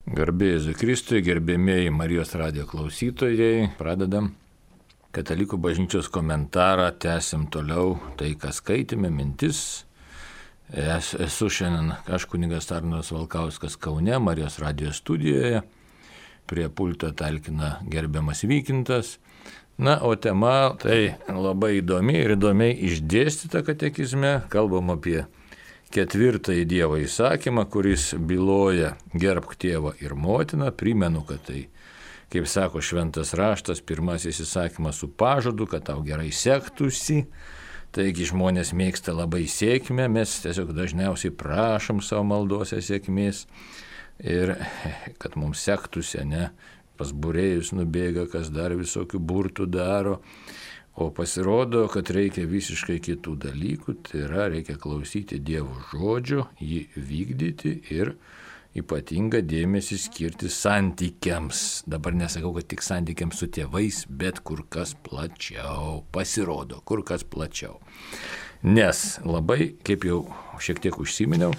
Garbė Jėzui Kristui, gerbėmieji Marijos radijo klausytojai, pradedam Katalikų bažnyčios komentarą, tęsim toliau tai, ką skaitėme, mintis. Esu šiandien aš kunigas Arnoldas Valkauskas Kaune, Marijos radijo studijoje, prie pulto talkina gerbiamas Vykintas. Na, o tema tai labai įdomi ir įdomiai išdėstyta katekizme, kalbam apie 4 Dievo įsakymą, kuris byloja gerbk tėvą ir motiną. Primenu, kad tai, kaip sako šventas raštas, pirmasis įsakymas su pažadu, kad tau gerai sektųsi. Taigi žmonės mėgsta labai sėkmę, mes tiesiog dažniausiai prašom savo maldose sėkmės ir kad mums sektųsi, ne, pas būrėjus nubėga, kas dar visokių burtų daro. O pasirodo, kad reikia visiškai kitų dalykų, tai yra reikia klausyti Dievo žodžio, jį vykdyti ir ypatingą dėmesį skirti santykiams. Dabar nesakau, kad tik santykiams su tėvais, bet kur kas plačiau. Pasirodo, kur kas plačiau. Nes labai, kaip jau šiek tiek užsiminiau,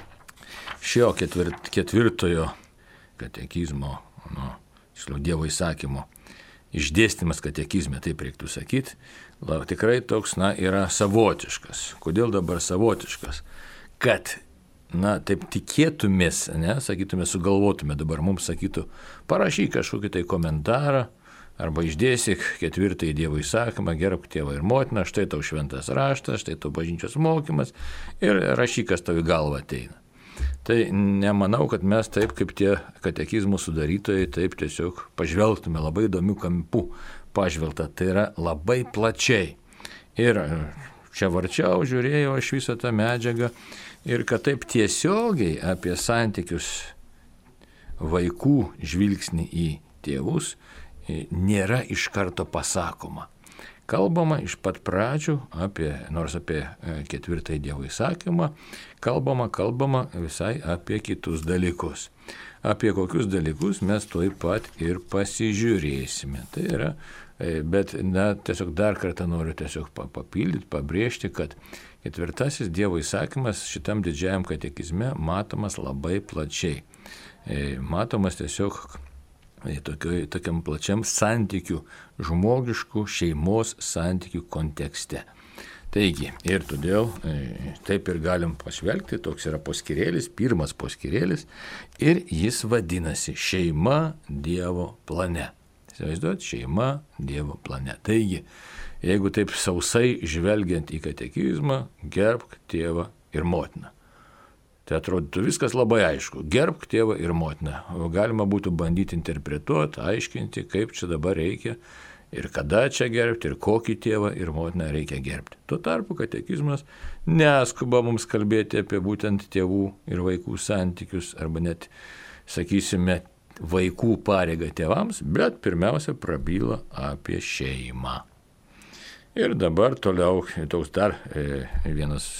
šio 4 katekizmo, Dievo įsakymo išdėstymas katekizme, taip reiktų sakyti, tikrai toks, yra savotiškas. Kodėl dabar savotiškas? Kad, taip tikėtumės, sakytume, sugalvotume, dabar mums sakytų, parašyk kažkokį tai komentarą, arba išdėstyk 4 Dievo įsakymą, gerbk tėvą ir motiną, štai tau šventas raštas, štai tau bažnyčios mokymas ir rašyk, kas tau į galvą ateina. Tai nemanau, kad mes taip kaip tie katekizmų sudarytojai taip tiesiog pažvelgtume labai įdomių kampų pažvelgta, tai yra labai plačiai. Ir čia varčiau, žiūrėjau aš visą tą medžiagą ir kad taip tiesiogiai apie santykius vaikų žvilgsnį į tėvus nėra iš karto pasakoma. Kalbama iš pat pradžių apie 4 Dievo įsakymą, kalbama visai apie kitus dalykus. Apie kokius dalykus mes tuoj pat ir pasižiūrėsime. Tai yra, bet tiesiog dar kartą noriu tiesiog papildyti, pabrėžti, kad 4 Dievo įsakymas šitam didžiajam katekizme matomas labai plačiai. Matomas tiesiog tokiam plačiam santykių, žmogiškų šeimos santykių kontekste. Taigi, ir todėl taip ir galim pažvelgti, toks yra poskyrėlis, pirmas poskyrėlis, ir jis vadinasi Šeima Dievo plane. Įsivaizduojat, šeima Dievo plane. Taigi, jeigu taip sausai žvelgiant į katekizmą, gerbk tėvą ir motiną. Tai atrodytų viskas labai aišku. Gerbk tėvą ir motiną. Galima būtų bandyti interpretuoti, aiškinti, kaip čia dabar reikia ir kada čia gerbti, ir kokį tėvą ir motiną reikia gerbti. Tuo tarpu katekizmas neskuba mums kalbėti apie būtent tėvų ir vaikų santykius, arba net, sakysime, vaikų pareigą tėvams, bet pirmiausia prabyla apie šeimą. Ir dabar toliau toks dar vienas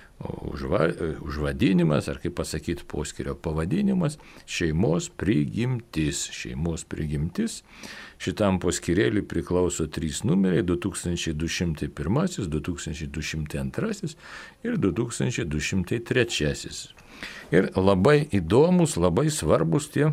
užvadinimas, ar kaip pasakyti, poskyrio pavadinimas, šeimos prigimtis. Šeimos prigimtis. Šitam poskyrėliui priklauso 3 numeriai: 2201, 2202 ir 2203. Ir labai įdomus, labai svarbus tie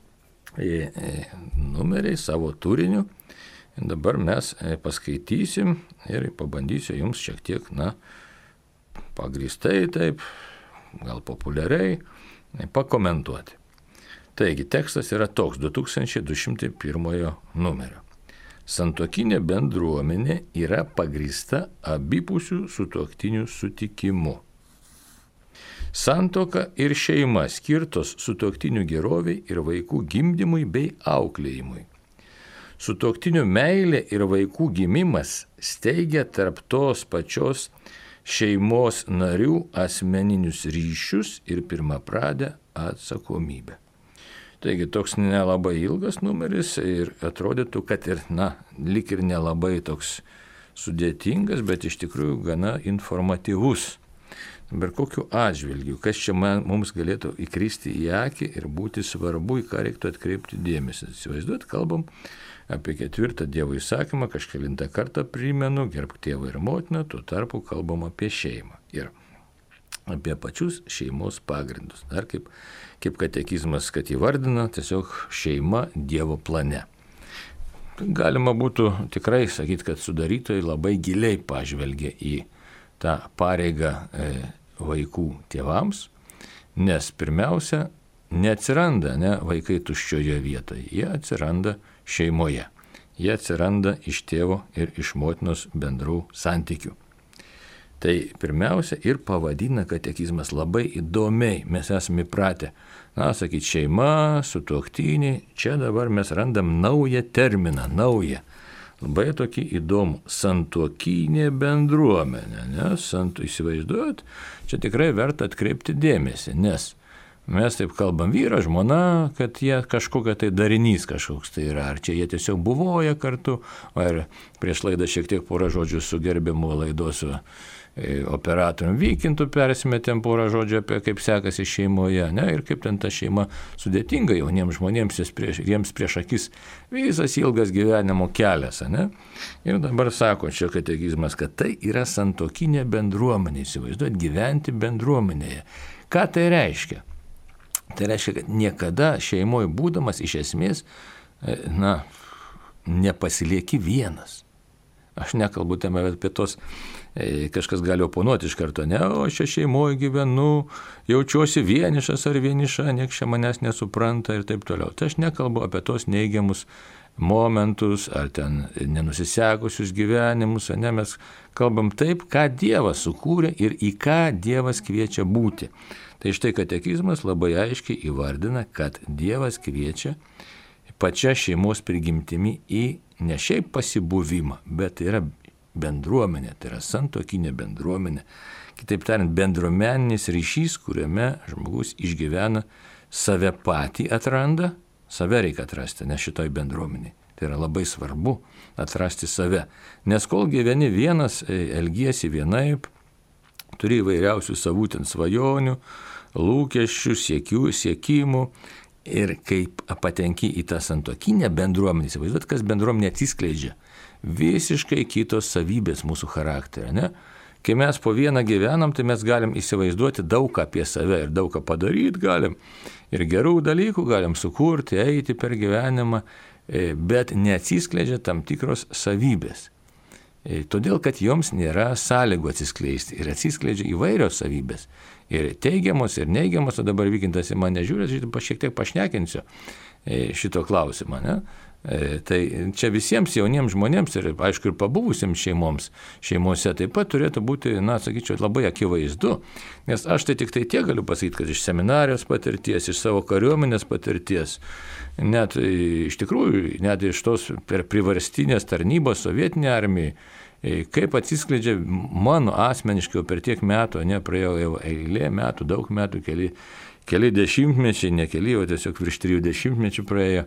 numeriai savo turiniu. Dabar mes paskaitysim ir pabandysiu jums šiek tiek, pagrįstai taip, gal populiariai, pakomentuoti. Taigi, tekstas yra toks, 2201 numerio. Santuokinė bendruomenė yra pagrįsta abipusių sutuoktinių sutikimu. Santuoka ir šeima skirtos sutuoktinių geroviai ir vaikų gimdymui bei auklėjimui. Sutuoktinių meilė ir vaikų gimimas steigia tarp tos pačios šeimos narių asmeninius ryšius ir pirmapradę atsakomybę. Taigi toks nelabai ilgas numeris ir atrodytų, kad ir, lyg ir nelabai toks sudėtingas, bet iš tikrųjų gana informatyvus. Bet kokiu atžvilgiu, kas čia mums galėtų įkristi į akį ir būti svarbu, į ką reiktų atkreipti dėmesį. Įsivaizduot, kalbam apie 4 Dievo įsakymą, kažkelintą kartą primenu, gerbk tėvą ir motiną, tuo tarpu kalbam apie šeimą. Ir apie pačius šeimos pagrindus. Dar kaip katekizmas, kad įvardina, tiesiog šeima Dievo plane. Galima būtų tikrai sakyti, kad sudarytojai labai giliai pažvelgia į tą pareigą vaikų tėvams, nes pirmiausia, neatsiranda vaikai tuščioje vietoje, jie atsiranda šeimoje, jie atsiranda iš tėvo ir iš motinos bendrų santykių. Tai pirmiausia ir pavadina katekizmas labai įdomiai, mes esame įpratę, sakyti, šeima, sutuoktiniai, čia dabar mes randam naują terminą, labai tokį įdomų, santuokinė bendruomenė, nes įsivaizduojat, čia tikrai verta atkreipti dėmesį, nes mes taip kalbam vyra, žmona, kad jie kažkokia tai darinys kažkoks tai yra, ar čia jie tiesiog buvoja kartu, ar prieš laidą šiek tiek porą žodžių su gerbiamu laidos operatorium Vykintu persimetėm porą žodžių apie kaip sekasi šeimoje, ir kaip ten ta šeima sudėtinga jauniems žmonėms, jiems prieš akis visas ilgas gyvenimo kelias, Ir dabar sako čia katekizmas, kad tai yra santuokinė bendruomenė, įsivaizduot, gyventi bendruomenėje. Ką tai reiškia? Tai reiškia, kad niekada šeimoje būdamas iš esmės, nepasilieki vienas. Aš nekalbu tame apie tos, kažkas gali oponuoti iš karto, o aš čia šeimoje gyvenu, jaučiuosi vienišas ar vieniša, nieks čia manęs nesupranta ir taip toliau. Tai aš nekalbu apie tos neigiamus momentus ar ten nenusisekusius gyvenimus, mes kalbam taip, ką Dievas sukūrė ir į ką Dievas kviečia būti. Tai štai katekizmas labai aiškiai įvardina, kad Dievas kviečia pačia šeimos prigimtimi į ne šiaip pasibuvimą, bet tai yra bendruomenė, tai yra santuokinė bendruomenė. Kitaip tariant, bendruomeninis ryšys, kuriame žmogus išgyvena, save patį atranda, save reikia atrasti, ne šitoj bendruomeniai. Tai yra labai svarbu atrasti save. Nes kol gyveni vienas, elgiesi vienaip, turi įvairiausių savų ten svajonių, lūkesčių, siekimų. Ir kaip patenki į tą santuokinę bendruomenę, įsivaizduot, kas bendruomenė atsiskleidžia. Visiškai kitos savybės mūsų charakterio, Kai mes po vieną gyvenam, tai mes galim įsivaizduoti daug apie save ir daug ką padaryti galim. Ir gerų dalykų galim sukurti, eiti per gyvenimą, bet neatsiskleidžia tam tikros savybės. Todėl, kad joms nėra sąlygų atsiskleisti ir atsiskleidžia įvairios savybės. Ir teigiamos, ir neigiamos, o dabar Vykintas į mane žiūrės, šiek tiek pašnekinsiu šito klausimą. Tai čia visiems jauniems žmonėms ir, aišku, ir pabuvusiems šeimose taip pat turėtų būti, sakyčiau, labai akivaizdu. Nes aš tai tik tai tiek galiu pasakyti, kad iš seminarijos patirties, iš savo kariuomenės patirties, net iš tikrųjų, net iš tos per priverstinės tarnybos sovietinė armija, kaip atsiskleidžia mano asmeniškai per tiek metų, praėjo jau eilė metų, daug metų, keli dešimtmečiai, ne keli, o tiesiog virš 3 dešimtmečių praėjo.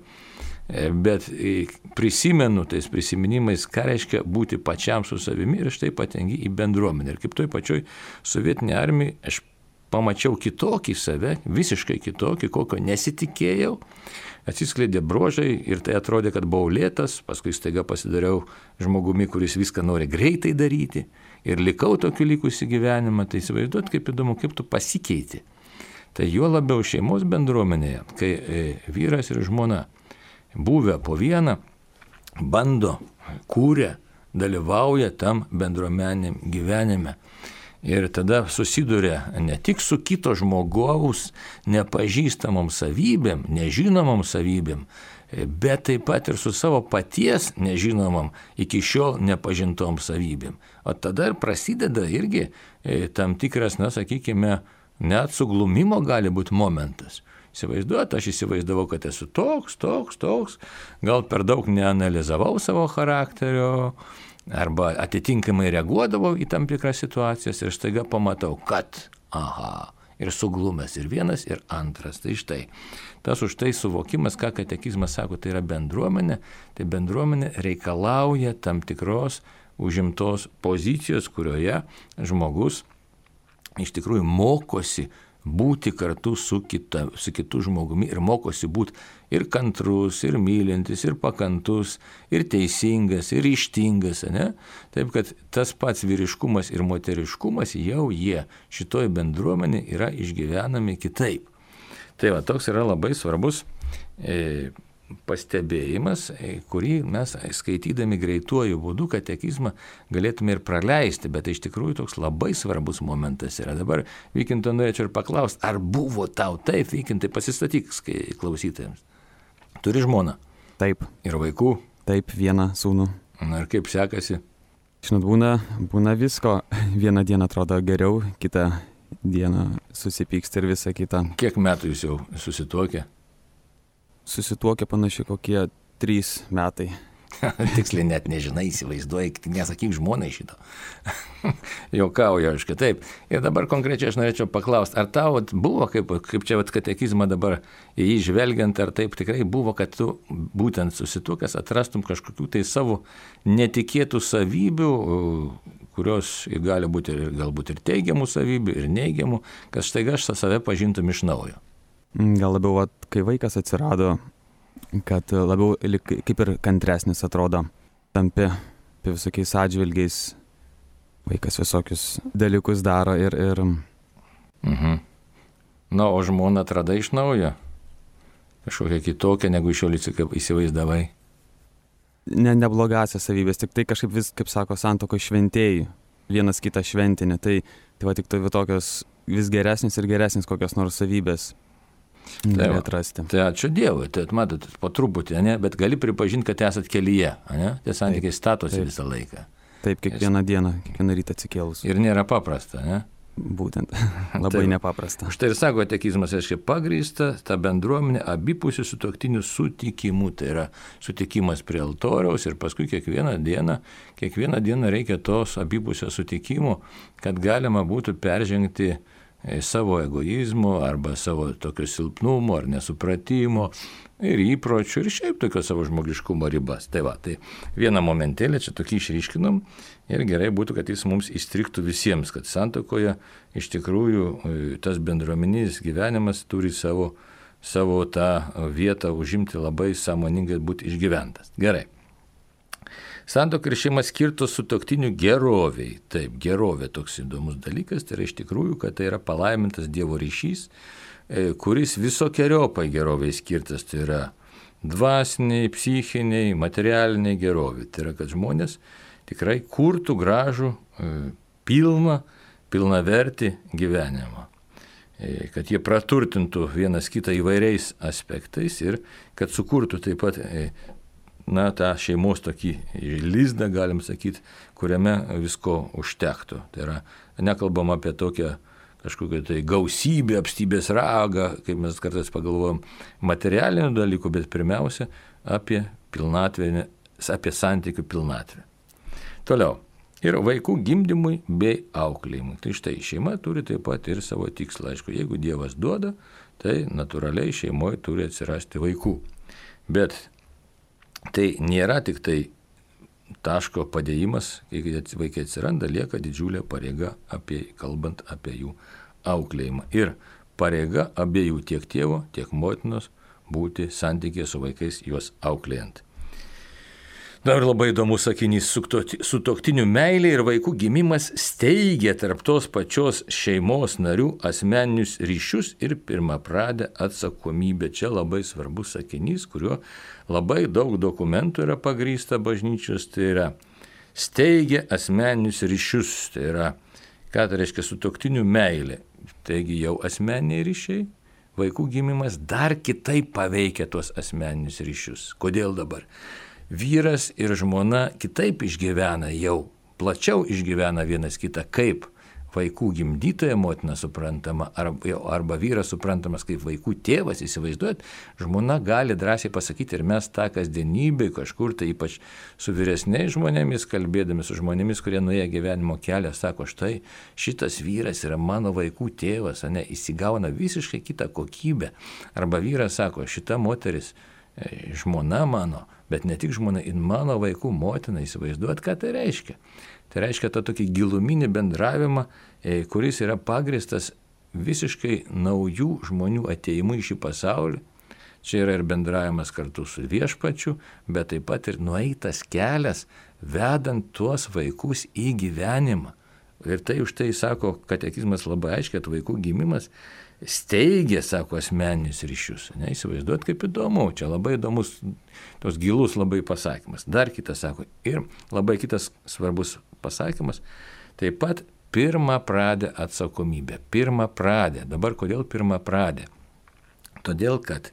Bet prisimenu tais prisiminimais, ką reiškia būti pačiam su savimi ir štai patengi į bendruomenę. Ir kaip toj pačioj sovietinė armija, aš pamačiau kitokį save, visiškai kitokį, kokio nesitikėjau. Atsiskleidė bruožai ir tai atrodė, kad buvau lėtas, paskui staiga pasidariau žmogumi, kuris viską nori greitai daryti ir likau tokiu likusį gyvenimą. Tai įsivaizduot, kaip įdomu, kaip tu pasikeiti. Tai juo labiau šeimos bendruomenėje, kai vyras ir žmona buvę po vieną, bando, kūrė, dalyvauja tam bendruomeniniam gyvenime. Ir tada susiduria ne tik su kito žmogaus nepažįstamom savybėm, nežinomom savybėm, bet taip pat ir su savo paties nežinomom iki šiol nepažintom savybėm. O tada ir prasideda irgi tam tikras, sakykime, net suglumimo gali būti momentas. Įsivaizduoti, aš įsivaizdavau, kad esu toks, gal per daug neanalizavau savo charakterio, arba atitinkamai reaguodavau į tam tikras situacijas ir staiga pamatau, kad, ir suglumęs ir vienas, ir antras. Tai štai, tas už tai suvokimas, ką katekizmas sako, tai yra bendruomenė, tai bendruomenė reikalauja tam tikros užimtos pozicijos, kurioje žmogus iš tikrųjų mokosi būti kartu su kitu žmogumi ir mokosi būti ir kantrus, ir mylintis, ir pakantus, ir teisingas, ir ryžtingas, ne? Taip, kad tas pats vyriškumas ir moteriškumas jau jie šitoj bendruomenė yra išgyvenami kitaip. Tai va, toks yra labai svarbus pastebėjimas, kurį mes skaitydami greituoju būdu katekizmą galėtume ir praleisti, bet iš tikrųjų toks labai svarbus momentas yra. Dabar, Vykinto, norėčiau ir paklausti, ar buvo tau taip, Vykintai, pasistatyk klausytojams. Turi žmoną? Taip. Ir vaikų? Taip, vieną sūnų. Na ir kaip sekasi? Žinot, būna visko. Vieną dieną atrodo geriau, kitą dieną susipyksta ir visa kita. Kiek metų jūs jau susituokę? Susituokę panašiai kokie 3 metai. Tiksliai net nežinai, įsivaizduoji, nesakyk žmonai šito. Juokauju, aišku, taip. Ir dabar konkrečiai aš norėčiau paklausti, ar tau buvo, kaip čia katekizmą dabar į jį žvelgiant, ar taip tikrai buvo, kad tu būtent susituokęs atrastum kažkokių tai savo netikėtų savybių, kurios gali būti galbūt ir teigiamų savybių, ir neigiamų, kad štai aš save pažintum iš naujo. Gal labiau, kai vaikas atsirado, kad labiau kaip ir kantresnis atrodo, tampi visokiais atžvilgiais, vaikas visokius dalykus daro ir... Mhm. Na, o žmoną atradai iš naujo? Kažkokia kitokia, negu iš jo įsivaizdavai? Neblogasias savybės, tik tai kažkaip vis, kaip sako, santuokoj šventėjai, vienas kitą šventinė, tai va tik tai tokios vis geresnis ir geresnis kokios nors savybės. Tai atrasti. Tai ačiū Dievui, tai matot, po truputį, ne? Bet gali pripažinti, kad esat kelyje, ne? Tie santykiai statosi visą laiką. Taip, kiekvieną dieną, kiekvieną rytą atsikėlus. Ir nėra paprasta, ne? Būtent, labai nepaprasta. Štai ir sako katekizmas, reiškia, pagrįsta ta bendruomenė abipusių sutuoktinių sutikimų, tai yra sutikimas prie altoriaus ir paskui kiekvieną dieną reikia tos abipusio sutikimo, kad galima būtų peržengti savo egoizmo arba savo tokio silpnumo ar nesupratimo ir įpročių ir šiaip tokio savo žmogiškumo ribas. Tai va, tai vieną momentėlį čia tokį išryškinom ir gerai būtų, kad jis mums įstrigtų visiems, kad santuokoje iš tikrųjų tas bendruomeninis gyvenimas turi savo tą vietą užimti labai sąmoningai būti išgyventas. Gerai. Santuoka ir šeima skirtos sutuoktinių geroviai. Taip, gerovė toks įdomus dalykas, tai yra iš tikrųjų, kad tai yra palaimintas Dievo ryšys, kuris visokiojopai geroviai skirtas, tai yra dvasiniai, psichiniai, materialiniai geroviai. Tai yra, kad žmonės tikrai kurtų gražų, pilnavertį gyvenimą. Kad jie praturtintų vienas kitą įvairiais aspektais ir kad sukurtų taip pat tą šeimos tokį lizdą, galim sakyti, kuriame visko užtektų. Tai yra, nekalbam apie tokią kažkokią tai gausybę, apstybės ragą, kaip mes kartais pagalvojam, materialinių dalykų, bet pirmiausia apie pilnatvę, apie santykių pilnatvę. Toliau. Ir vaikų gimdymui bei auklėjimui. Tai štai šeima turi taip pat ir savo tikslą. Aišku, jeigu Dievas duoda, tai natūraliai šeimoje turi atsirasti vaikų. Bet tai nėra tik tai taško padėjimas, kai vaikai atsiranda, lieka didžiulė pareiga kalbant apie jų auklėjimą. Ir pareiga abiejų tiek tėvo, tiek motinos būti santykėje su vaikais juos auklėjant. Dar labai įdomus sakinys, sutuoktinių meilė ir vaikų gimimas steigia tarp tos pačios šeimos narių asmeninius ryšius ir pirmapradę atsakomybę. Čia labai svarbus sakinys, kuriuo labai daug dokumentų yra pagrįsta bažnyčios, tai yra steigia asmeninius ryšius, tai yra, ką tai reiškia sutuoktinių meilė. Taigi jau asmeniniai ryšiai, vaikų gimimas dar kitaip paveikia tuos asmeninius ryšius. Kodėl dabar? Vyras ir žmona kitaip išgyvena jau, plačiau išgyvena vienas kitą kaip vaikų gimdytoja motina suprantama, arba vyras suprantamas kaip vaikų tėvas, įsivaizduojat, žmona gali drąsiai pasakyti ir mes tą kasdienybę kažkur, tai ypač su vyresniais žmonėmis, kalbėdami su žmonėmis, kurie nuėję gyvenimo kelią, sako, štai šitas vyras yra mano vaikų tėvas, įsigauna visiškai kitą kokybę, arba vyras sako, šita moteris žmona mano, bet ne tik žmona, ir mano vaikų motina, įsivaizduot, ką tai reiškia. Tai reiškia tą tokį giluminį bendravimą, kuris yra pagristas visiškai naujų žmonių ateimu į šį pasaulį. Čia yra ir bendravimas kartu su viešpačiu, bet taip pat ir nueitas kelias, vedant tuos vaikus į gyvenimą. Ir tai už tai sako katekizmas labai aiškiai, kad vaikų gimimas steigia, sako, asmeninius ryšius. Neįsivaizduot, kaip įdomu, čia labai įdomus, tos gilus labai pasakymas. Dar kitas sako, ir labai kitas svarbus pasakymas, taip pat pirmapradė atsakomybė. Pirmapradė. Dabar kodėl pirmapradė? Todėl, kad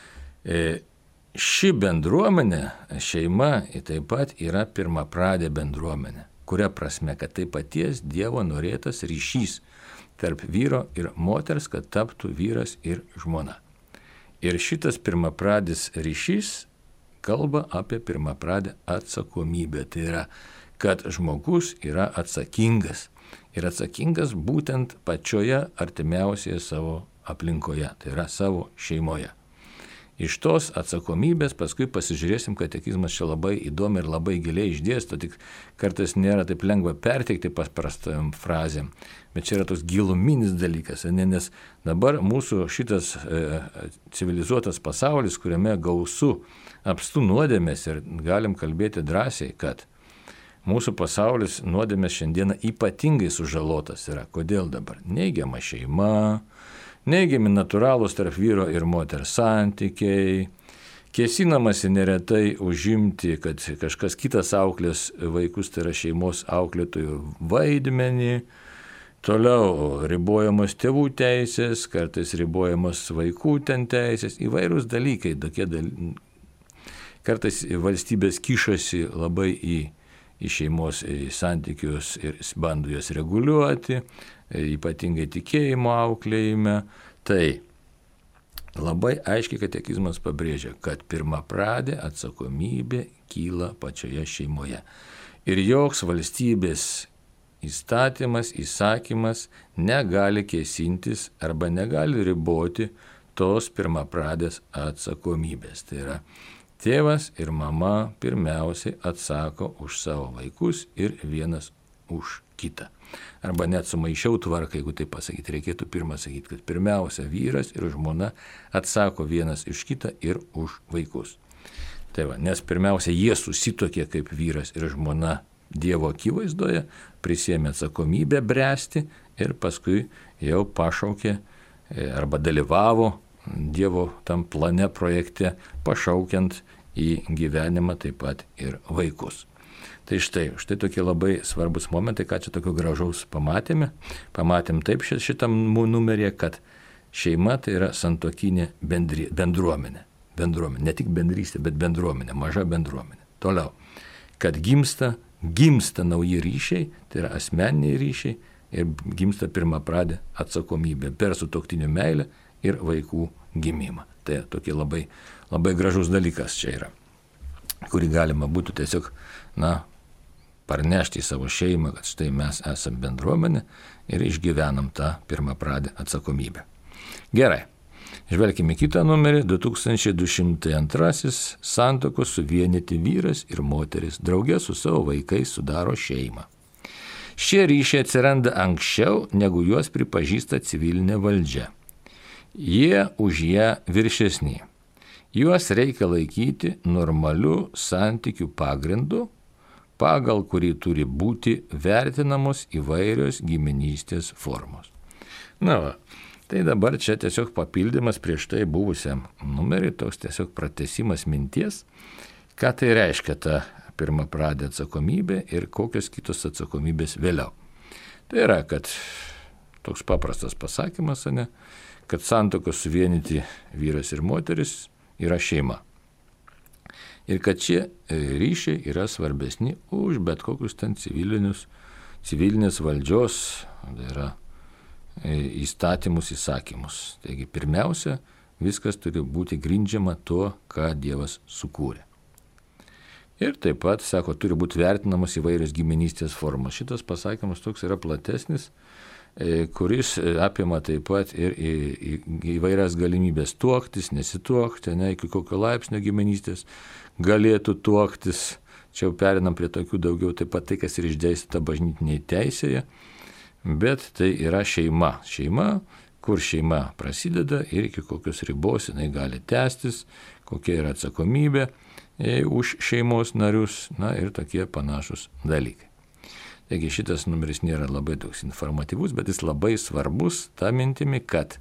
ši bendruomenė, šeima, taip pat yra pirmapradė bendruomenė. Kuria prasme, kad tai paties Dievo norėtas ryšys tarp vyro ir moters, kad taptų vyras ir žmona. Ir šitas pirmapradis ryšys kalba apie pirmapradę atsakomybę. Tai yra, kad žmogus yra atsakingas. Ir atsakingas būtent pačioje artimiausioje savo aplinkoje, tai yra savo šeimoje. Iš tos atsakomybės paskui pasižiūrėsim, katekizmas čia labai įdomi ir labai giliai išdėsto, tik kartais nėra taip lengva perteikti paprastam frazėm, bet čia yra toks giluminis dalykas, nes dabar mūsų šitas civilizuotas pasaulis, kuriame gausu apstų nuodėmės ir galim kalbėti drąsiai, kad mūsų pasaulis nuodėmės šiandieną ypatingai sužalotas yra. Kodėl dabar? Neigiama šeima, neigiami natūralūs tarp vyro ir moters santykiai, kėsinamasi neretai užimti, kad kažkas kitas auklės vaikus, tai yra šeimos auklėtojų vaidmenį, toliau ribojamos tėvų teisės, kartais ribojamos vaikų ten teisės, įvairūs dalykai, kartais valstybės kišasi labai į šeimos santykius ir bando juos reguliuoti, ypatingai tikėjimo auklėjime. Tai labai aiškiai katekizmas pabrėžia, kad pirmapradė atsakomybė kyla pačioje šeimoje. Ir joks valstybės įstatymas, įsakymas negali kėsintis arba negali riboti tos pirmapradės atsakomybės. Tai yra, tėvas ir mama pirmiausiai atsako už savo vaikus ir vienas už kitą. Arba net sumaišiau tvarką, jeigu tai pasakyti, reikėtų pirmą sakyti, kad pirmiausia vyras ir žmona atsako vienas už kitą ir už vaikus. Tai va, nes pirmiausia jie susitokė kaip vyras ir žmona Dievo akivaizdoje, prisėmė atsakomybę bręsti ir paskui jau pašaukė arba dalyvavo Dievo tam plane projekte, pašaukiant į gyvenimą taip pat ir vaikus. Tai štai tokie labai svarbus momentai, ką čia tokio gražaus pamatėme. Pamatėm taip šitam numerį, kad šeima tai yra santuokinė bendruomenė. Ne tik bendrystė, bet bendruomenė, maža bendruomenė. Toliau, kad gimsta nauji ryšiai, tai yra asmeniniai ryšiai ir gimsta pirmapradė atsakomybė per sutuoktinių meilę ir vaikų gimimą. Tai tokie labai, labai gražus dalykas čia yra, kurį galima būtų tiesiog, parnešti į savo šeimą, kad štai mes esame bendruomenė ir išgyvenam tą pirmapradę atsakomybę. Gerai, žvelkime kitą numerį, 2202 santuokos suvienyti vyras ir moteris drauge su savo vaikais sudaro šeimą. Šie ryšiai atsiranda anksčiau, negu juos pripažįsta civilinė valdžia. Jie už ją viršesni. Juos reikia laikyti normaliu santykių pagrindu, pagal kurį turi būti vertinamos įvairios giminystės formos. Tai dabar čia tiesiog papildymas prieš tai buvusiam numerį, toks tiesiog pratęsimas minties, ką tai reiškia ta pirmapradė atsakomybė ir kokios kitos atsakomybės vėliau. Tai yra, kad toks paprastas pasakymas, kad santuokos suvienyti vyras ir moteris yra šeima. Ir kad šie ryšiai yra svarbesni už bet kokius ten civilinės valdžios, tai yra įstatymus, įsakymus. Taigi pirmiausia, viskas turi būti grindžiama tuo, ką Dievas sukūrė. Ir taip pat, sako, turi būti vertinamos įvairios giminystės formos. Šitas pasakymas toks yra platesnis, kuris apima taip pat ir įvairias galimybės tuoktis, nesituokti, iki kokio laipsnio giminystės galėtų tuoktis. Čia jau perinam prie tokių daugiau taip pat tai, kas ir išdėstyta bažnytinėje teisėje, bet tai yra šeima. Šeima, kur šeima prasideda ir iki kokios ribos jinai gali tęstis, kokia yra atsakomybė už šeimos narius, ir tokie panašus dalykai. Taigi šitas numeris nėra labai toks informatyvus, bet jis labai svarbus tą mintimi, kad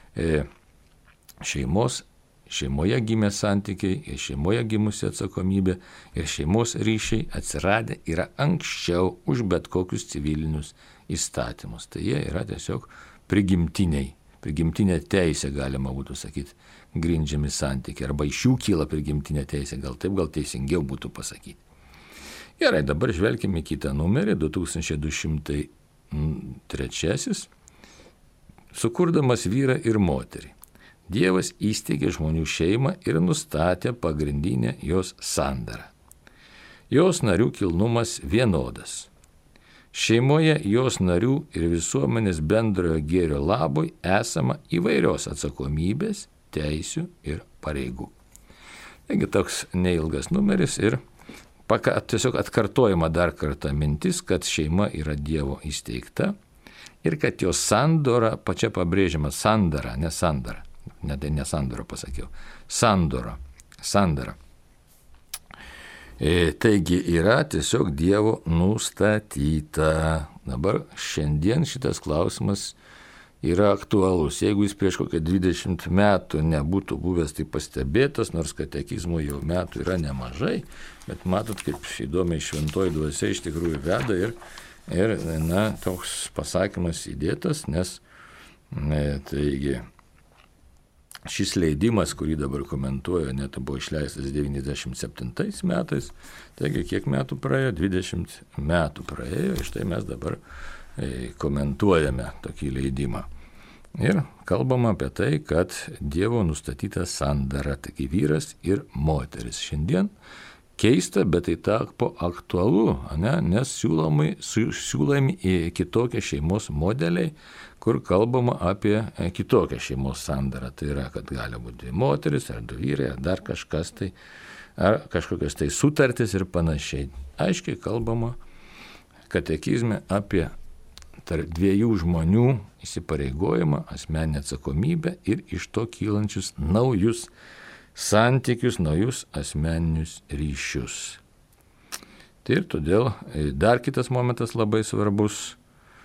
šeimoje gimę santykiai ir šeimoje gimusi atsakomybė ir šeimos ryšiai atsiradę yra anksčiau už bet kokius civilinius įstatymus. Tai jie yra tiesiog prigimtinė teisė, galima būtų sakyti, grindžiami santykiai, arba iš jų kyla prigimtinė teisė, gal teisingiau būtų pasakyti. Gerai, dabar žvelgime kitą numerį, 2203, sukurdamas vyrą ir moterį. Dievas įsteigė žmonių šeimą ir nustatė pagrindinę jos sandarą. Jos narių kilnumas vienodas. Šeimoje jos narių ir visuomenės bendrojo gėrio labui esama įvairios atsakomybės, teisių ir pareigų. Taigi toks neilgas numeris ir tiesiog atkartojama dar kartą mintis, kad šeima yra Dievo įsteigta ir kad jos sandora, pačia pabrėžiama sandara, ne sandara, ne sandora pasakiau, sandara. Taigi yra tiesiog Dievo nustatyta. Dabar šiandien šitas klausimas yra aktualus. Jeigu jis prieš kokią 20 metų nebūtų buvęs tai pastebėtas, nors katekizmo jau metų yra nemažai, bet matot, kaip įdomiai šventoji dvasia iš tikrųjų veda ir toks pasakymas įdėtas, nes taigi šis leidimas, kurį dabar komentuoju, net buvo išleistas 97 metais, taigi kiek metų praėjo? 20 metų praėjo ir štai mes dabar komentuojame tokį leidimą. Ir kalbama apie tai, kad Dievo nustatyta sandara, taigi vyras ir moteris. Šiandien keista, bet tai tapo aktualu, nes siūlomi kitokie šeimos modeliai, kur kalbama apie kitokią šeimos sandarą. Tai yra, kad gali būti moteris, ar du vyrai, ar dar kažkas tai, ar kažkokios tai sutartis ir panašiai. Aiškiai kalbama katekizme apie tarp dviejų žmonių įsipareigojimą, asmeninę atsakomybę ir iš to kylančius naujus santykius, naujus asmeninius ryšius. Tai ir todėl dar kitas momentas labai svarbus,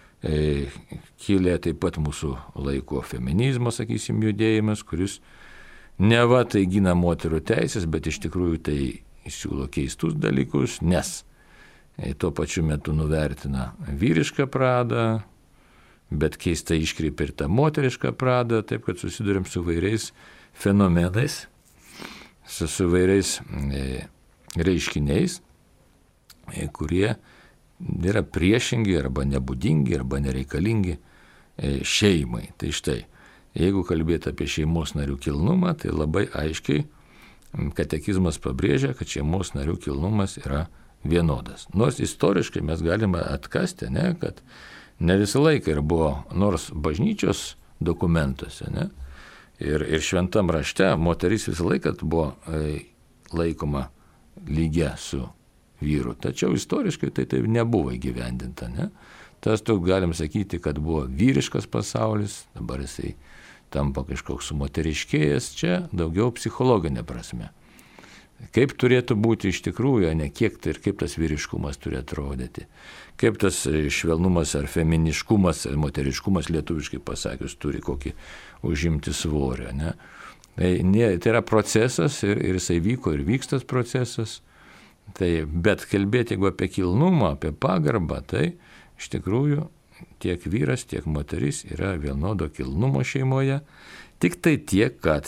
kilė taip pat mūsų laiko feminizmo, sakysim, judėjimas, kuris neva tai gina moterų teisės, bet iš tikrųjų tai siūlo keistus dalykus, nes tuo pačiu metu nuvertina vyrišką pradą, bet keistai iškreipia ir tą moterišką pradą, taip kad susidurėm su vairiais fenomenais, su vairiais reiškiniais, kurie yra priešingi arba nebūdingi arba nereikalingi šeimai. Tai štai, jeigu kalbėti apie šeimos narių kilnumą, tai labai aiškiai katekizmas pabrėžia, kad šeimos narių kilnumas yra vienodas. Nors istoriškai mes galime atkasti, kad ne visą laiką ir buvo, nors bažnyčios dokumentuose, ir šventam rašte moteris visą laiką buvo laikoma lygia su vyru. Tačiau istoriškai tai nebuvo įgyvendinta. Tas toks galim sakyti, kad buvo vyriškas pasaulis, dabar jisai tampa kažkoks sumoteriškėjęs, čia daugiau psichologinė prasme. Kaip turėtų būti iš tikrųjų, ne kiek tai ir kaip tas vyriškumas turi atrodyti. Kaip tas švelnumas ar feminiškumas, ar moteriškumas lietuviškai pasakius turi kokį užimti svorio. Tai yra procesas ir jisai vyko ir vyks tas procesas. Bet kalbėti, jeigu apie kilnumą, apie pagarbą, tai iš tikrųjų tiek vyras, tiek moteris yra vienodo kilnumo šeimoje. Tik tai tiek, kad,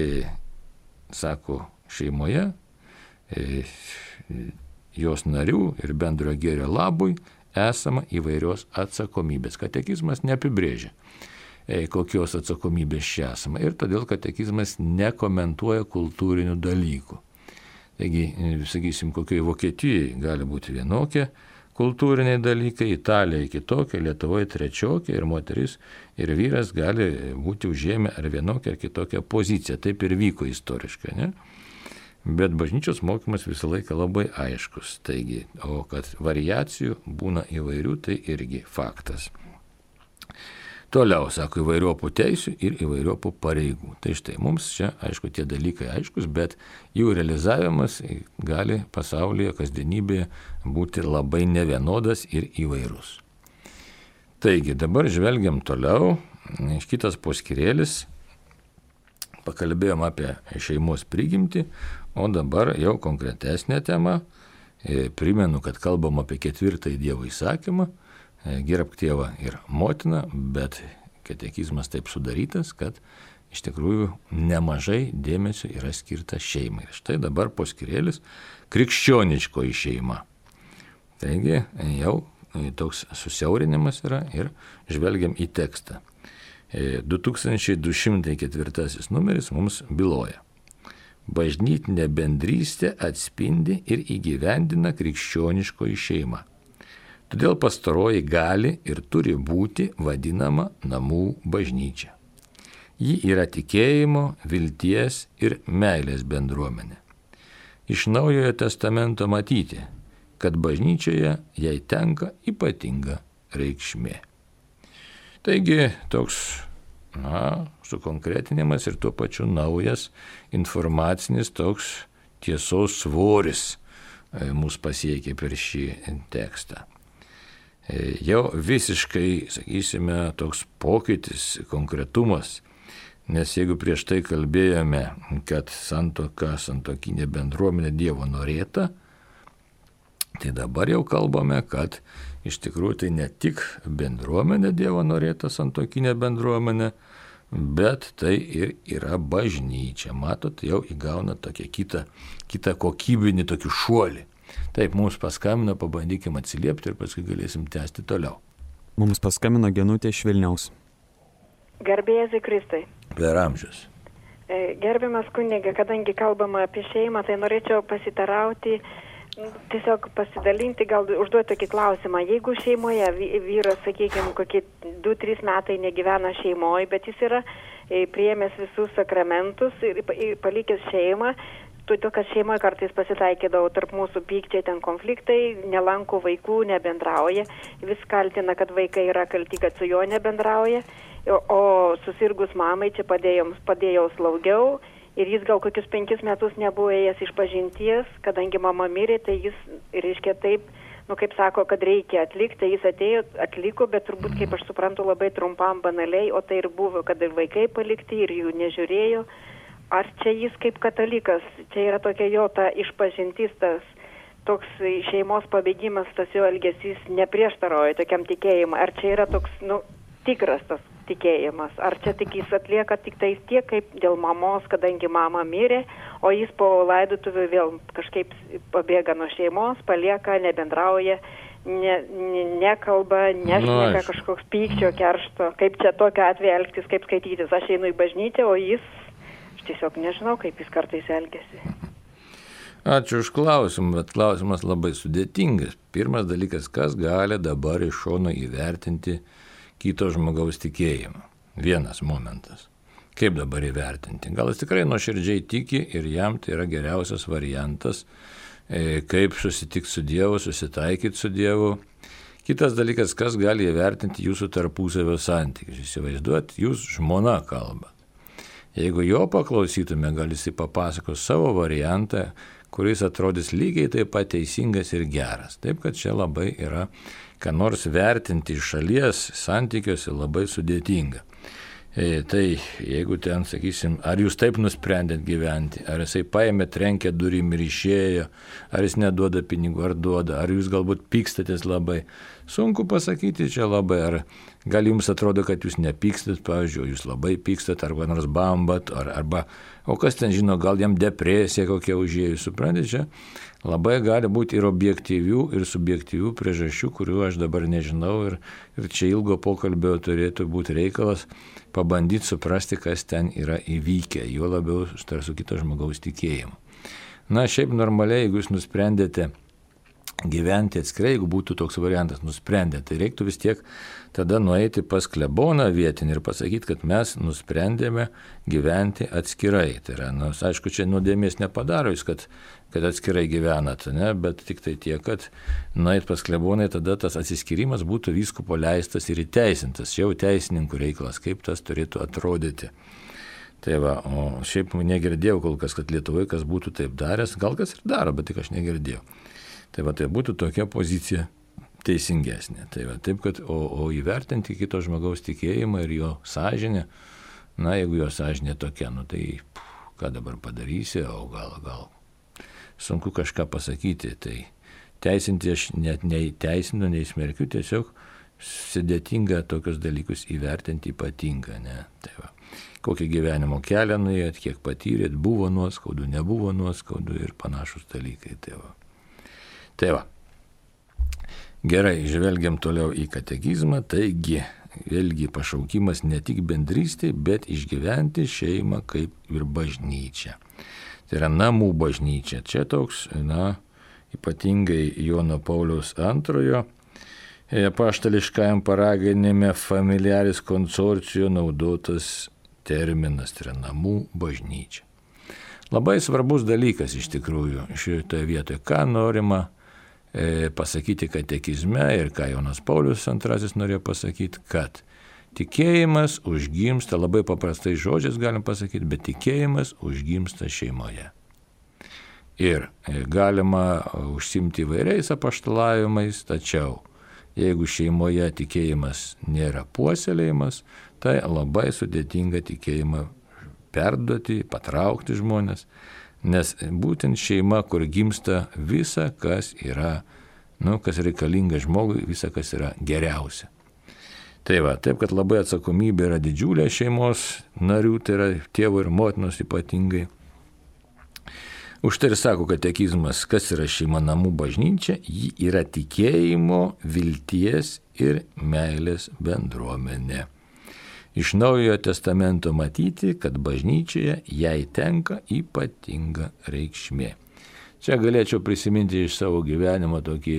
sako, šeimoje jos narių ir bendrojo gėrio labui esama įvairios atsakomybės. Katekizmas neapibrėžia, kokios atsakomybės čia esama. Ir todėl katekizmas nekomentuoja kultūrinių dalykų. Taigi, sakysim, kokioje Vokietijoje gali būti vienokie kultūriniai dalykai, Italijoje kitokie, Lietuvoje trečiokie ir moteris ir vyras gali būti užėmę ar vienokią ar kitokią poziciją. Taip ir vyko istoriškai, Bet bažnyčios mokymas visą laiką labai aiškus. Taigi, o kad variacijų būna įvairių, tai irgi faktas. Toliau, sako, įvairiopų teisių ir įvairiopų pareigų. Tai štai mums čia, aišku, tie dalykai aiškus, bet jų realizavimas gali pasaulyje, kasdienybėje būti labai nevienodas ir įvairus. Taigi, dabar žvelgiam toliau. Kitas poskyrėlis. Pakalbėjom apie šeimos prigimtį, o dabar jau konkretesnė tema. Primenu, kad kalbam apie 4 Dievo įsakymą. Gerbk tėvą ir motiną, bet katekizmas taip sudarytas, kad iš tikrųjų nemažai dėmesio yra skirta šeimai. Ir štai dabar poskyrėlis krikščioniškoji šeima. Taigi jau toks susiaurinimas yra ir žvelgiam į tekstą. 2204 numeris mums byloja. Bažnytinė bendrystė atspindi ir įgyvendina krikščioniškoji šeima. Todėl pastaroji gali ir turi būti vadinama namų bažnyčia. Ji yra tikėjimo, vilties ir meilės bendruomenė. Iš Naujojo testamento matyti, kad bažnyčioje jai tenka ypatinga reikšmė. Taigi toks, sukonkretinimas ir tuo pačiu naujas informacinis toks tiesos svoris mūsų pasiekia per šį tekstą. Jau visiškai, sakysime, toks pokytis, konkretumas, nes jeigu prieš tai kalbėjome, kad santuokinė bendruomenė Dievo norėta, tai dabar jau kalbame, kad iš tikrųjų tai ne tik bendruomenė Dievo norėta, santuokinė bendruomenė, bet tai ir yra bažnyčia. Matot, jau įgauna tokią kitą kokybinį tokį šuolį. Taip, mums paskambino, pabandykim atsiliepti ir paskui galėsim tęsti toliau. Mums paskambino Genutė iš Vilniaus. Garbėzai Kristai. Per amžius. Gerbiamas kunigė, kadangi kalbama apie šeimą, tai norėčiau pasitarauti, tiesiog pasidalinti, gal užduoti tokį klausimą. Jeigu šeimoje vyras, sakykime, kokie 2-3 metai negyvena šeimoje, bet jis yra priėmęs visus sakramentus ir palikęs šeimą, todėl, kad šeimoje kartais pasitaikydavo tarp mūsų pykčiai, ten konfliktai, nelanko vaikų, nebendrauja, vis kaltina, kad vaikai yra kalti, kad su juo nebendrauja, o susirgus mamai čia padėjau slaugiau ir jis gal kokius 5 metus nebuvo ėjęs iš pažinties, kadangi mama mirė, tai jis, reiškia, taip, kaip sako, kad reikia atlikti, tai jis atėjo, atliko, bet turbūt, kaip aš suprantu, labai trumpam, banaliai, o tai ir buvo, kad ir vaikai palikti ir jų nežiūrėjo. Ar čia jis kaip katalikas, čia yra tokia jo ta išpažintis, tas toks šeimos pabėgimas, tas jo elgesys neprieštaroja tokiam tikėjimui, ar čia yra toks, tikras tas tikėjimas, ar čia tik jis atlieka tik tais tiek, kaip dėl mamos, kadangi mama mirė, o jis po laidotuvių vėl kažkaip pabėga nuo šeimos, palieka, nebendrauja, nekalba, nešneka kažkoks pykčio, keršto, kaip čia tokiu atveju elgtis, kaip skaitytis, aš einu į bažnyčią, o jis tiesiog nežinau, kaip jis kartais elgiasi. Ačiū už klausimą, bet klausimas labai sudėtingas. Pirmas dalykas, kas gali dabar iš šono įvertinti kito žmogaus tikėjimą? Vienas momentas. Kaip dabar įvertinti? Gal jis tikrai nuoširdžiai tiki ir jam tai yra geriausias variantas, kaip susitikti su Dievu, susitaikyti su Dievu. Kitas dalykas, kas gali įvertinti jūsų tarpusavio santykius. Įsivaizduot, jūs žmona kalba. Jeigu jo paklausytume, gal jis papasakos savo variantą, kuris atrodys lygiai taip pat teisingas ir geras. Taip, kad čia labai yra, ką nors vertinti iš šalies santykiuose labai sudėtinga. Tai jeigu ten, sakysim, ar jūs taip nusprendėt gyventi, ar jisai paėmė, trenkė durim ir išėjo, ar jis neduoda pinigų, ar duoda, ar jūs galbūt pykstatės labai. Sunku pasakyti čia labai, ar gal jums atrodo, kad jūs nepykstat, pavyzdžiui, jūs labai pykstat, arba nors bambat, arba, o kas ten žino, gal jam depresija kokia užėjo, suprantate, čia labai gali būti ir objektyvių, ir subjektyvių priežasčių, kurių aš dabar nežinau, ir čia ilgo pokalbio turėtų būti reikalas pabandyti suprasti, kas ten yra įvykę, juo labiau su kito žmogaus tikėjimu. Na, šiaip normaliai, jeigu jūs nusprendėte gyventi atskirai, jeigu būtų toks variantas nusprendę. Tai reiktų vis tiek tada nueiti pas kleboną vietinį ir pasakyti, kad mes nusprendėme gyventi atskirai. Tai yra, aišku, čia nuodėmės nepadaro jis, kad atskirai gyvenat, ne? Bet tik tai tiek, kad nueit pas kleboną, tada tas atsiskyrimas būtų vyskupo leistas ir įteisintas. Čia jau teisininkų reikalas, kaip tas turėtų atrodyti. Tai va, o šiaip negirdėjau kol kas, kad Lietuvoje kas būtų taip daręs, gal kas ir daro, bet tik aš negirdėjau. Tai va, tai būtų tokia pozicija teisingesnė. Tai va, taip, kad, o įvertinti kito žmogaus tikėjimą ir jo sąžinę, jeigu jo sąžinė tokia, tai ką dabar padarysi, o gal sunku kažką pasakyti. Tai teisinti aš net neįteisinu, neįsmerkiu, tiesiog sudėtinga tokius dalykus įvertinti ypatinga, ne? Tai va, kokį gyvenimo kelią nuėjot, kiek patyrėt, buvo nuoskaudų, nebuvo nuoskaudų ir panašus dalykai. Tai va. Gerai, žvelgiam toliau į katekizmą, taigi vėlgi pašaukimas ne tik bendrystė, bet išgyventi šeimą kaip ir bažnyčią. Tai yra namų bažnyčia. Čia toks, ypatingai Jono Pauliaus II apaštališkajam paraginime familiaris consortio naudotas terminas, tai yra namų bažnyčia. Labai svarbus dalykas iš tikrųjų šitoje vietoje, ką norima pasakyti katekizme ir ką Jonas Paulius II norėjo pasakyti, kad tikėjimas užgimsta, labai paprastai žodžiais galim pasakyti, bet tikėjimas užgimsta šeimoje. Ir galima užsimti įvairiais apaštalavimais, tačiau jeigu šeimoje tikėjimas nėra puoselėjimas, tai labai sudėtinga tikėjimą perduoti, patraukti žmonės, nes būtent šeima, kur gimsta visa, kas yra, kas reikalinga žmogui, visa, kas yra geriausia. Tai va, taip, kad labai atsakomybė yra didžiulė šeimos narių, tai yra tėvo ir motinos ypatingai. Už tai ir sako katekizmas, kas yra šeima namų bažnyčia, ji yra tikėjimo, vilties ir meilės bendruomenė. Iš Naujojo testamento matyti, kad bažnyčioje jai tenka ypatinga reikšmė. Čia galėčiau prisiminti iš savo gyvenimo tokį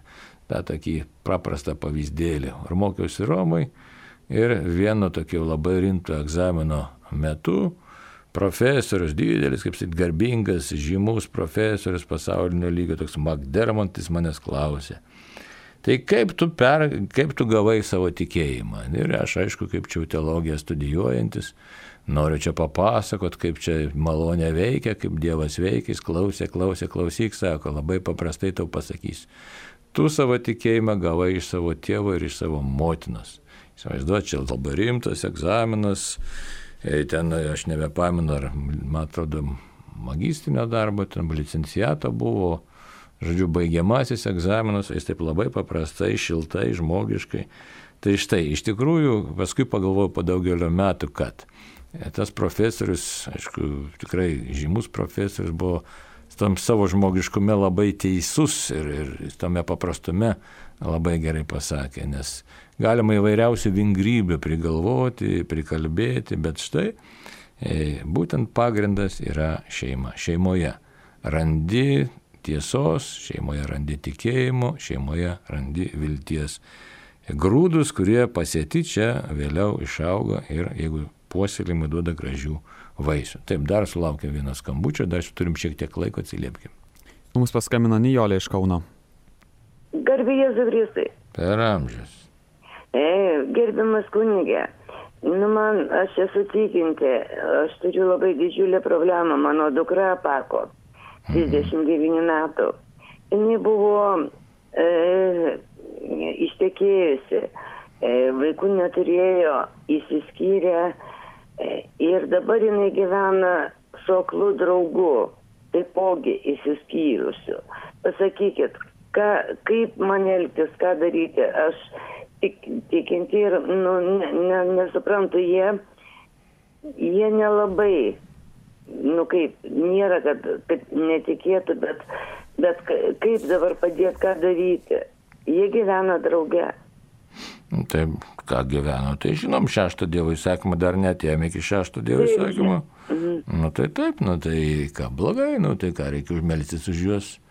paprastą pavyzdėlį. Ar mokiausi Romai ir vieno tokio labai rimto egzamino metu profesorius didelis, kaip sakyt, garbingas, žymus profesorius pasaulinio lygio, toks McDermottis manęs klausė. Tai kaip tu gavai savo tikėjimą? Ir aš, aišku, kaip čia teologiją studijuojantis, noriu čia papasakot, kaip čia malonė veikia, kaip Dievas veikia, jis klausyk, sako, labai paprastai tau pasakysiu. Tu savo tikėjimą gavai iš savo tėvo ir iš savo motinos. Įsivaizduoju, čia labai rimtas egzaminas, ten aš nebepamenu, ar, man atrodo, magistrinio darbo, ten licenciato buvo, žodžiu, baigiamasis egzaminas, jis taip labai paprastai, šiltai, žmogiškai. Tai štai, iš tikrųjų, paskui pagalvojau po daugelio metų, kad tas profesorius, aišku, tikrai žymus profesorius, buvo tam savo žmogiškume labai teisus ir tame paprastume labai gerai pasakė, nes galima įvairiausių vingrybių prigalvoti, prikalbėti, bet štai būtent pagrindas yra šeima. Šeimoje randi tiesos, šeimoje randi tikėjimo, šeimoje randi vilties grūdus, kurie pasėti čia vėliau išauga ir jeigu puoselėjimai duoda gražių vaisių. Taip, dar sulaukė vieną skambučio, dar turim šiek tiek laiko, atsiliepkim. Mums paskambino Nijolė iš Kauno. Garbė Jėzui Kristui. Per amžius. Gerbiamas kunigė, aš esu tikinti, aš turiu labai didžiulę problemą, mano dukra Pako, 39 metų. Jinai buvo ištekėjusi, vaikų neturėjo, išsiskyrė ir dabar jinai gyvena su aklu draugu, taipogi išsiskyrusiu. Pasakykit, kaip man elgtis, ką daryti, aš tikinti ir nesuprantu, jie nelabai, kaip, nėra, kad netikėtų, bet kaip dabar padėti, ką daryti. Jie gyvena drauge. Taip, ką gyveno, tai žinom, 6 Dievo įsakymą dar netėjome iki 6 Dievo įsakymą. Tai taip, tai ką blogai, tai ką reikia užmelstis už juos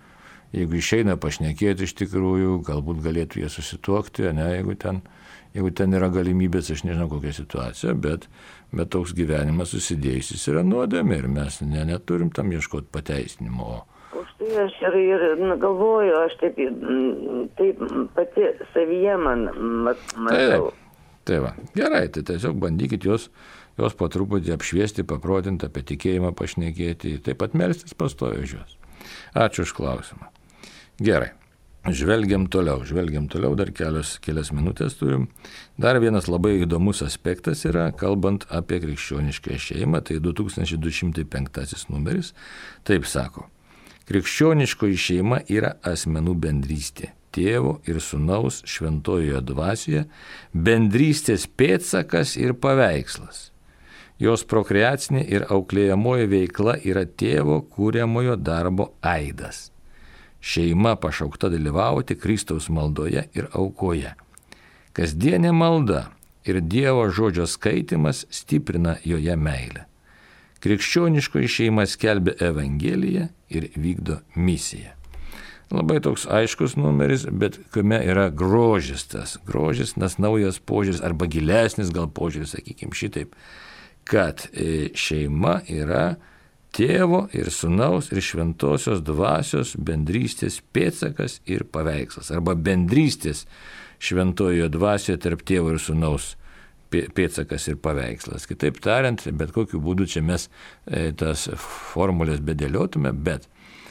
jeigu išeina pašnekėti iš tikrųjų, galbūt galėtų jie susituokti, ne, jeigu ten yra galimybės, aš nežinau kokia situacija, bet toks gyvenimas susidėjusis yra nuodėmė ir mes neturim tam ieškoti pateisinimo. Už tai aš ir galvoju, aš taip pati savyje matau. Tai va, gerai, tai tiesiog bandykit jos po truputį apšviesti, paprotinti, apie tikėjimą pašnekėti, taip pat melstis pastoviai už juos. Ačiū už klausimą. Gerai, žvelgiam toliau, dar kelias minutės turim. Dar vienas labai įdomus aspektas yra, kalbant apie krikščionišką šeimą, tai 2205 numeris, taip sako. Krikščioniškoji šeima yra asmenų bendrystė, tėvo ir sūnaus šventojoje dvasioje, bendrystės pėdsakas ir paveikslas. Jos prokreacinė ir auklėjamoji veikla yra tėvo kūriamojo darbo aidas. Šeima pašaukta dalyvauti Kristaus maldoje ir aukoje. Kasdienė malda ir Dievo žodžio skaitimas stiprina joje meilę. Krikščioniškoji šeima skelbia Evangeliją ir vykdo misiją. Labai toks aiškus numeris, bet kame yra grožis, nes naujas požiūris arba gilesnis gal požiūris, sakykime šitaip, kad šeima yra tėvo ir sūnaus ir šventosios dvasios bendrystės pėdsakas ir paveikslas, arba bendrystės šventojoje dvasioje tarp tėvo ir sūnaus pėdsakas ir paveikslas. Kitaip tariant, bet kokiu būdu čia mes tas formulės bedėliotume, bet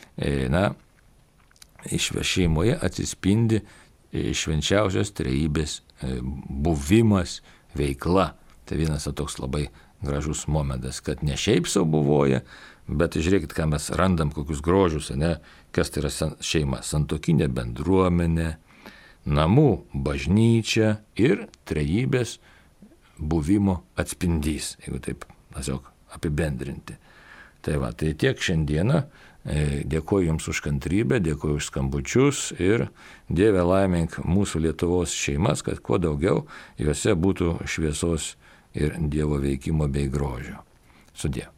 šeimoje atsispindi švenčiausios trejybės buvimas, veikla. Tai vienas toks labai gražus momentas, kad ne šiaip sau buvoja, bet žiūrėkit, ką mes randam, kokius grožius, kas tai yra šeima, santuokinė bendruomenė, namų bažnyčia ir trejybės buvimo atspindys, jeigu taip tiesiog apibendrinti. Tai va, tai tiek šiandieną. Dėkuoju Jums už kantrybę, dėkuoju už skambučius ir Dieve laimink mūsų Lietuvos šeimas, kad kuo daugiau juose būtų šviesos ir Dievo veikimo bei grožio. Sudie.